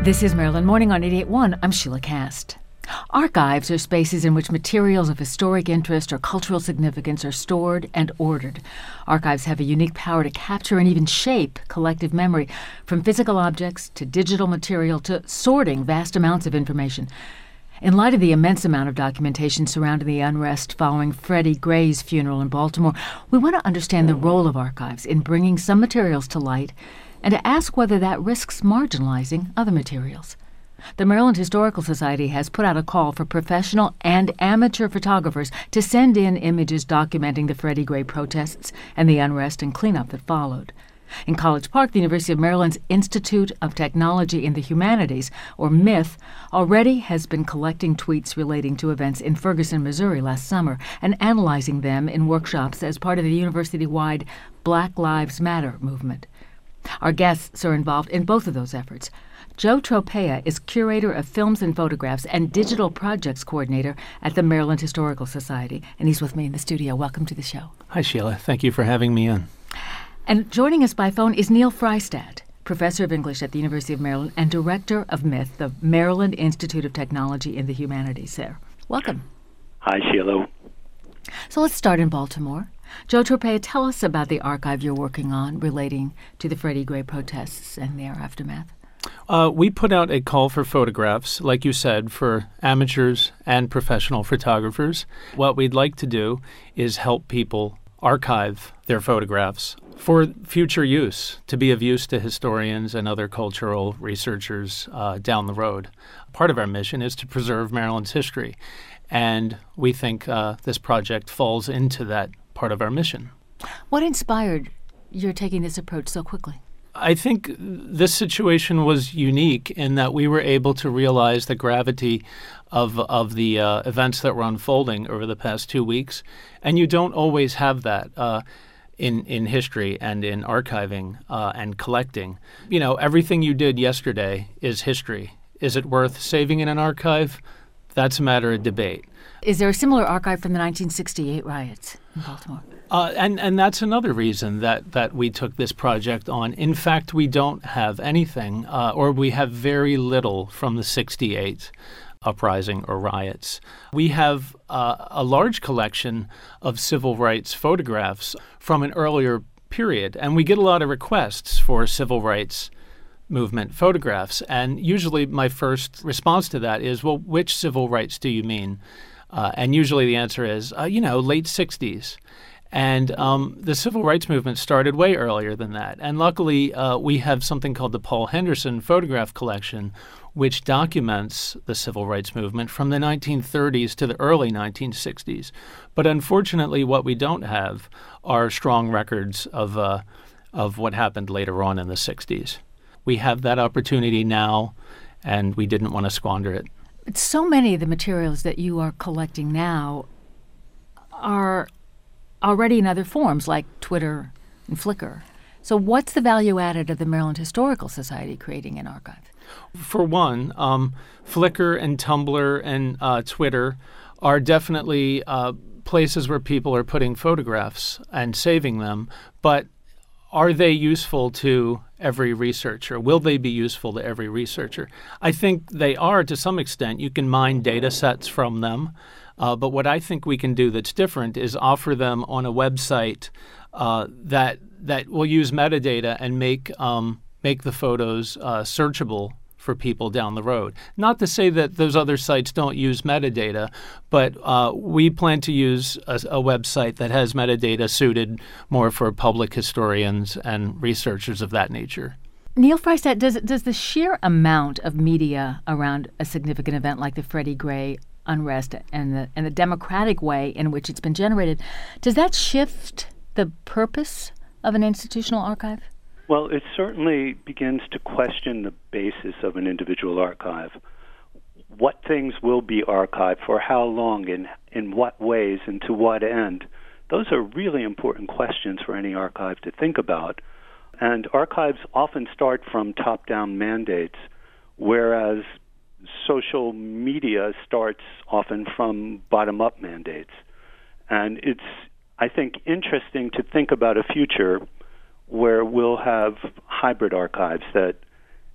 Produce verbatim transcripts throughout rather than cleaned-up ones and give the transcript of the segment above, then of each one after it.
This is Maryland Morning on eighty-eight point one. I'm Sheila Cast. Archives are spaces in which materials of historic interest or cultural significance are stored and ordered. Archives have a unique power to capture and even shape collective memory, from physical objects to digital material to sorting vast amounts of information. In light of the immense amount of documentation surrounding the unrest following Freddie Gray's funeral in Baltimore, we want to understand the role of archives in bringing some materials to light and to ask whether that risks marginalizing other materials. The Maryland Historical Society has put out a call for professional and amateur photographers to send in images documenting the Freddie Gray protests and the unrest and cleanup that followed. In College Park, the University of Maryland's Institute of Technology in the Humanities, or MITH, already has been collecting tweets relating to events in Ferguson, Missouri last summer and analyzing them in workshops as part of the university-wide Black Lives Matter movement. Our guests are involved in both of those efforts. Joe Tropea is curator of films and photographs and digital projects coordinator at the Maryland Historical Society, and he's with me in the studio. Welcome to the show. Hi, Sheila. Thank you for having me on. And joining us by phone is Neil Freystadt, professor of English at the University of Maryland and director of MITH, the Maryland Institute of Technology in the Humanities there. Welcome. Hi, Sheila. So let's start in Baltimore. Joe Tropea, tell us about the archive you're working on relating to the Freddie Gray protests and their aftermath. Uh, we put out a call for photographs, like you said, for amateurs and professional photographers. What we'd like to do is help people archive their photographs for future use, to be of use to historians and other cultural researchers uh, down the road. Part of our mission is to preserve Maryland's history, and we think uh, this project falls into that part of our mission. What inspired your taking this approach so quickly? I think this situation was unique in that we were able to realize the gravity of of the uh, events that were unfolding over the past two weeks, and you don't always have that uh, in in history and in archiving uh, and collecting. You know, everything you did yesterday is history. Is it worth saving in an archive? That's a matter of debate. Is there a similar archive from the nineteen sixty-eight riots in Baltimore? Uh, and, and that's another reason that, that we took this project on. In fact, we don't have anything, uh, or we have very little from the sixty-eight uprising or riots. We have uh, a large collection of civil rights photographs from an earlier period, and we get a lot of requests for civil rights movement photographs. And usually my first response to that is, well, which civil rights do you mean? Uh, and usually the answer is, uh, you know, late sixties. And um, the civil rights movement started way earlier than that. And luckily, uh, we have something called the Paul Henderson Photograph Collection, which documents the civil rights movement from the nineteen thirties to the early nineteen sixties. But unfortunately, what we don't have are strong records of uh, of what happened later on in the sixties. We have that opportunity now, and we didn't want to squander it. So many of the materials that you are collecting now are already in other forms, like Twitter and Flickr. So what's the value added of the Maryland Historical Society creating an archive? For one, um, Flickr and Tumblr and uh, Twitter are definitely uh, places where people are putting photographs and saving them, but are they useful to every researcher? Will they be useful to every researcher? I think they are to some extent. You can mine data sets from them. Uh, but what I think we can do that's different is offer them on a website uh, that that will use metadata and make um, make the photos uh, searchable for people down the road. Not to say that those other sites don't use metadata, but uh, we plan to use a, a website that has metadata suited more for public historians and researchers of that nature. Neil Freystadt, does does the sheer amount of media around a significant event like the Freddie Gray unrest and the and the democratic way in which it's been generated, does that shift the purpose of an institutional archive? Well, it certainly begins to question the basis of an individual archive. What things will be archived, for how long, in in what ways, and to what end? Those are really important questions for any archive to think about. And archives often start from top-down mandates, whereas social media starts often from bottom-up mandates. And it's, I think, interesting to think about a future where we'll have hybrid archives that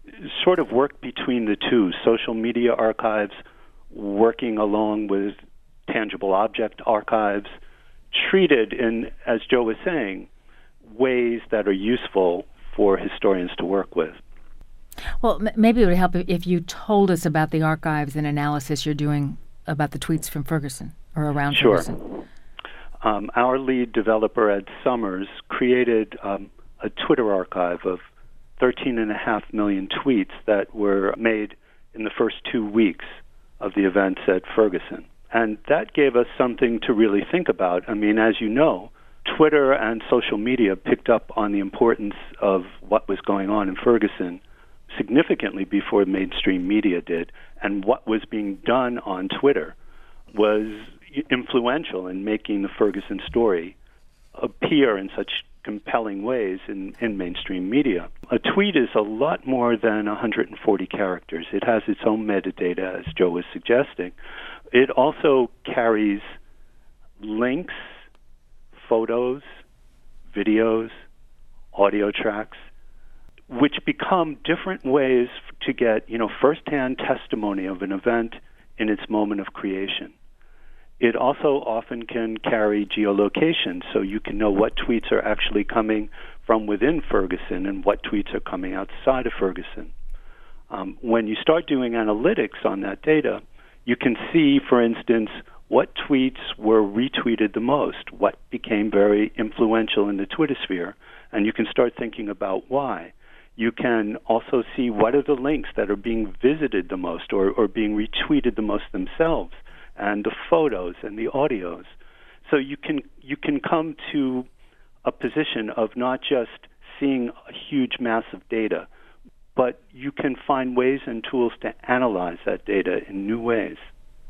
sort of work between the two, social media archives working along with tangible object archives, treated in, as Joe was saying, ways that are useful for historians to work with. Well, m- maybe it would help if you told us about the archives and analysis you're doing about the tweets from Ferguson or around Sure. Ferguson. Um, our lead developer, Ed Summers, created um, a Twitter archive of thirteen and a half million tweets that were made in the first two weeks of the events at Ferguson. And that gave us something to really think about. I mean, as you know, Twitter and social media picked up on the importance of what was going on in Ferguson significantly before mainstream media did. And what was being done on Twitter was influential in making the Ferguson story appear in such compelling ways in, in mainstream media. A tweet is a lot more than one hundred forty characters. It has its own metadata, as Joe was suggesting. It also carries links, photos, videos, audio tracks, which become different ways to get, you know, firsthand testimony of an event in its moment of creation. It also often can carry geolocation, so you can know what tweets are actually coming from within Ferguson and what tweets are coming outside of Ferguson. Um, when you start doing analytics on that data, you can see, for instance, what tweets were retweeted the most, what became very influential in the Twitter sphere, and you can start thinking about why. You can also see what are the links that are being visited the most or, or being retweeted the most themselves, and the photos and the audios. So you can you can come to a position of not just seeing a huge mass of data, but you can find ways and tools to analyze that data in new ways.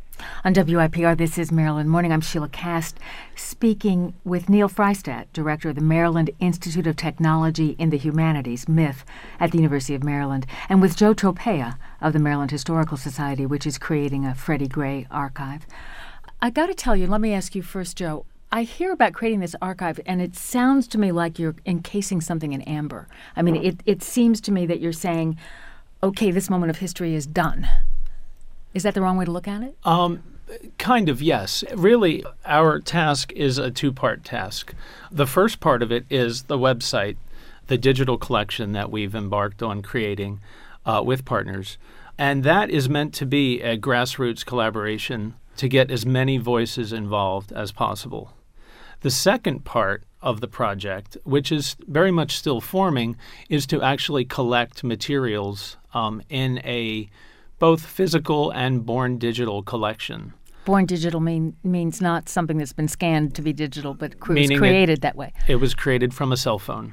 On W I P R, this is Maryland Morning. I'm Sheila Cast, speaking with Neil Freistadt, director of the Maryland Institute of Technology in the Humanities, M I T H, at the University of Maryland, and with Joe Tropea of the Maryland Historical Society, which is creating a Freddie Gray archive. I got to tell you, let me ask you first, Joe. I hear about creating this archive, and it sounds to me like you're encasing something in amber. I mean, it, it seems to me that you're saying, okay, this moment of history is done. Is that the wrong way to look at it? Um, kind of, yes. Really, our task is a two-part task. The first part of it is the website, the digital collection that we've embarked on creating uh, with partners. And that is meant to be a grassroots collaboration to get as many voices involved as possible. The second part of the project, which is very much still forming, is to actually collect materials um, in a both physical and born digital collection. Born digital mean, means not something that's been scanned to be digital, but cre- was Meaning created it, that way. It was created from a cell phone.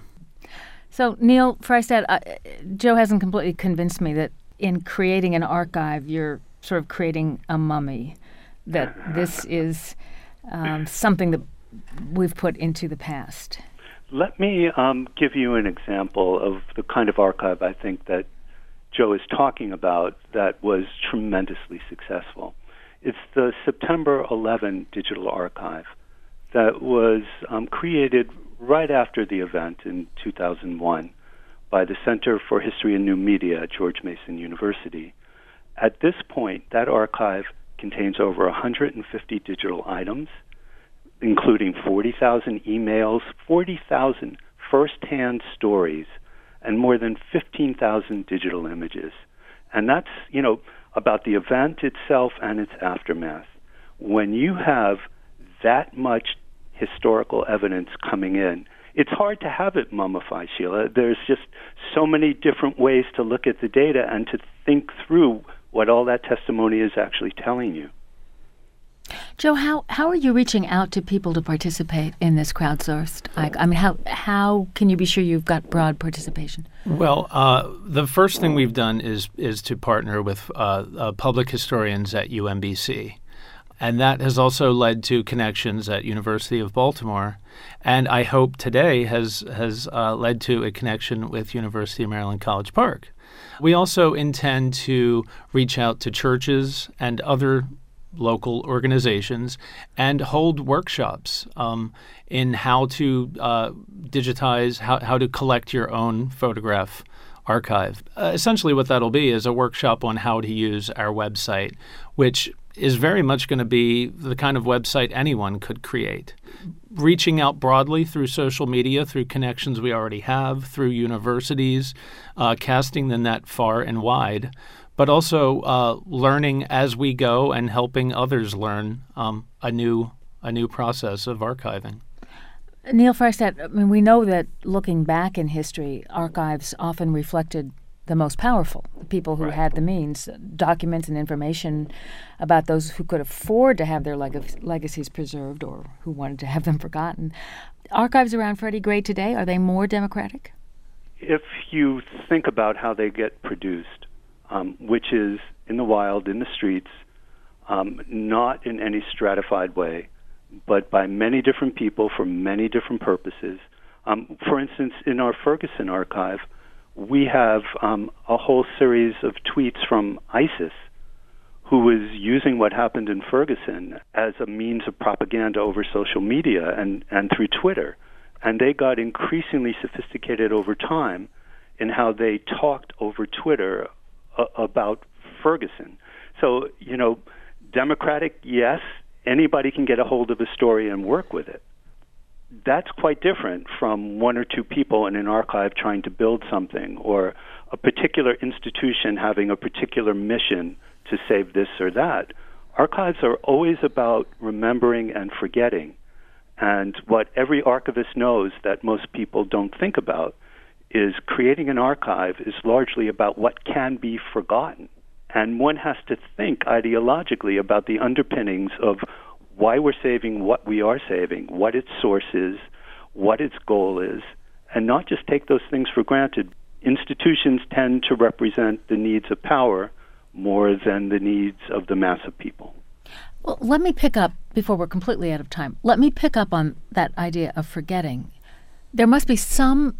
So, Neil Freistadt, uh, Joe hasn't completely convinced me that in creating an archive, you're sort of creating a mummy, that this is um, something that we've put into the past. Let me um, give you an example of the kind of archive I think that Joe is talking about that was tremendously successful. It's the September eleventh digital archive that was um, created right after the event in two thousand one by the Center for History and New Media at George Mason University. At this point, that archive contains over one hundred fifty digital items, including forty thousand emails, forty thousand first-hand stories, and more than fifteen thousand digital images. And that's, you know, about the event itself and its aftermath. When you have that much historical evidence coming in, it's hard to have it mummify, Sheila. There's just so many different ways to look at the data and to think through what all that testimony is actually telling you. Joe, how, how are you reaching out to people to participate in this crowdsourced? I, I mean, how how can you be sure you've got broad participation? Well, uh, the first thing we've done is is to partner with uh, uh, public historians at U M B C. And that has also led to connections at University of Baltimore. And I hope today has, has uh, led to a connection with University of Maryland College Park. We also intend to reach out to churches and other local organizations and hold workshops um, in how to uh, digitize, how, how to collect your own photograph archive. Uh, essentially what that'll be is a workshop on how to use our website, which is very much going to be the kind of website anyone could create. Reaching out broadly through social media, through connections we already have, through universities, uh, casting the net far and wide, but also uh, learning as we go and helping others learn um, a new a new process of archiving. Neil Freistadt, I mean, we know that looking back in history, archives often reflected the most powerful, the people who Right. had the means, documents and information about those who could afford to have their leg- legacies preserved or who wanted to have them forgotten. Archives around Freddie Gray today, are they more democratic? If you think about how they get produced, um, which is in the wild, in the streets, um, not in any stratified way, but by many different people for many different purposes. Um, for instance, in our Ferguson archive, we have um, a whole series of tweets from ISIS, who was using what happened in Ferguson as a means of propaganda over social media and, and through Twitter. And they got increasingly sophisticated over time in how they talked over Twitter uh, about Ferguson. So, you know, democratic, yes, anybody can get a hold of a story and work with it. That's quite different from one or two people in an archive trying to build something, or a particular institution having a particular mission to save this or that. Archives are always about remembering and forgetting. And what every archivist knows that most people don't think about is creating an archive is largely about what can be forgotten. And one has to think ideologically about the underpinnings of why we're saving what we are saving, what its source is, what its goal is, and not just take those things for granted. Institutions tend to represent the needs of power more than the needs of the mass of people. Well, let me pick up, before we're completely out of time, let me pick up on that idea of forgetting. There must be some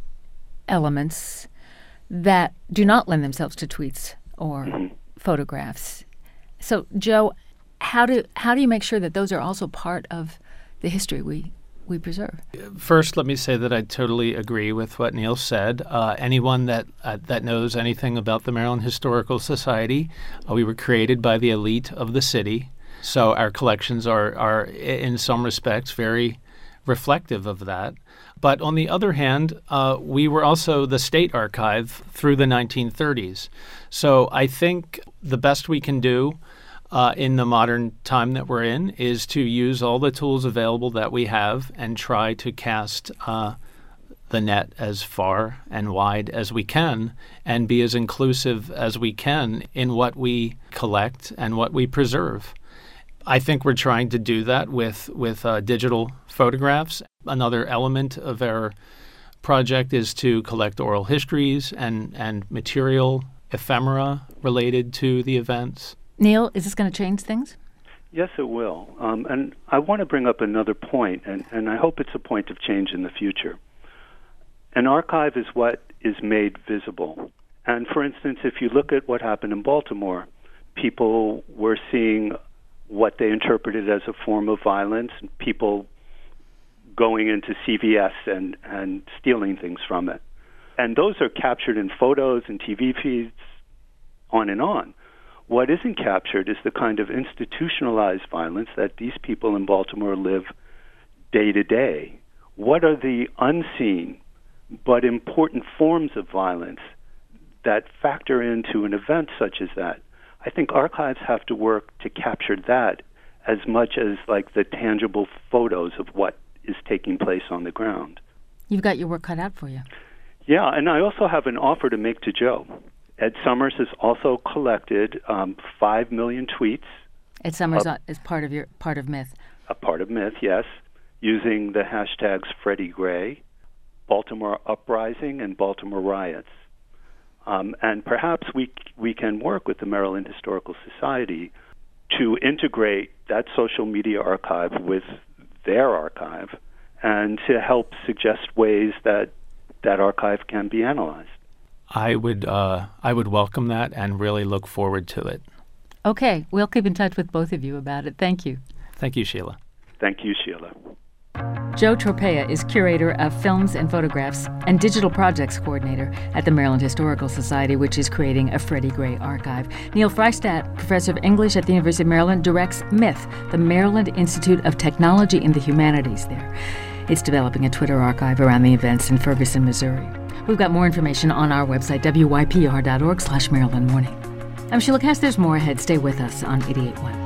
elements that do not lend themselves to tweets or mm-hmm. photographs. So, Joe, how do how do you make sure that those are also part of the history we we preserve? First, let me say that I totally agree with what Neil said. Uh, anyone that uh, that knows anything about the Maryland Historical Society, uh, we were created by the elite of the city. So our collections are, are in some respects, very reflective of that. But on the other hand, uh, we were also the state archive through the nineteen thirties. So I think the best we can do uh, in the modern time that we're in is to use all the tools available that we have and try to cast uh, the net as far and wide as we can and be as inclusive as we can in what we collect and what we preserve. I think we're trying to do that with, with uh, digital photographs. Another element of our project is to collect oral histories and, and material ephemera related to the events. Neil, is this going to change things? Yes, it will. Um, and I want to bring up another point, and, and I hope it's a point of change in the future. An archive is what is made visible. And for instance, if you look at what happened in Baltimore, people were seeing what they interpreted as a form of violence, and people going into C V S and, and stealing things from it. And those are captured in photos and T V feeds, on and on. What isn't captured is the kind of institutionalized violence that these people in Baltimore live day to day. What are the unseen but important forms of violence that factor into an event such as that? I think archives have to work to capture that as much as like the tangible photos of what is taking place on the ground. You've got your work cut out for you. Yeah, and I also have an offer to make to Joe. Ed Summers has also collected um, five million tweets. Ed Summers uh, is part of your part of Myth. A part of Myth, yes, using the hashtags Freddie Gray, Baltimore Uprising, and Baltimore Riots. Um, and perhaps we we can work with the Maryland Historical Society to integrate that social media archive with their archive and to help suggest ways that that archive can be analyzed. I would uh, I would welcome that and really look forward to it. Okay, we'll keep in touch with both of you about it. Thank you. Thank you, Sheila. Thank you, Sheila. Joe Tropea is curator of films and photographs and digital projects coordinator at the Maryland Historical Society, which is creating a Freddie Gray archive. Neil Freistadt, professor of English at the University of Maryland, directs MITH, the Maryland Institute of Technology in the Humanities there. It's developing a Twitter archive around the events in Ferguson, Missouri. We've got more information on our website, W Y P R dot org slash Maryland Morning. I'm Sheila Cass. There's more ahead. Stay with us on eighty-eight point one.